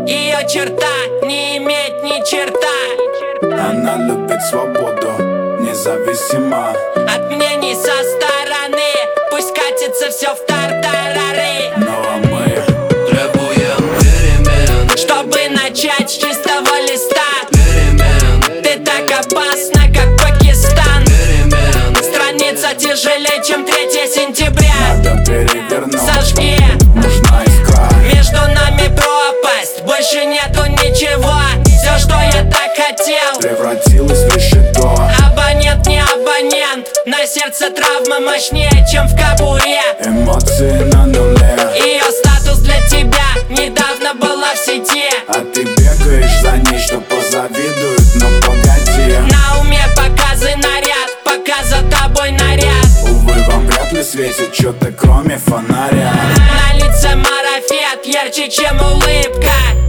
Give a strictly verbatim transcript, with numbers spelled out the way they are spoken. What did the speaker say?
Ее черта не иметь ни черта. Она любит свободу, независимо от мнений со стороны. Пусть катится все в тартарары. Ну а мы требуем перемен, чтобы начать с чистого листа. перемен, Ты так опасна, как Пакистан. перемен, Страница тяжелее, чем третье сентября. надо перевернуть, Зажги, нужна искра. между нами пропасть, больше нету ничего. Все, что я так хотел, Превратилась в решето. абонент не абонент. На сердце травма мощнее, чем в кобуре. Эмоции на нуле, Ее статус для тебя недавно была в сети. а ты бегаешь за ней, что позавидуют, но погоди. На уме показы наряд, пока за тобой наряд. Увы, вам вряд ли светит что-то кроме фонаря. На лице марафет ярче, чем улыбка.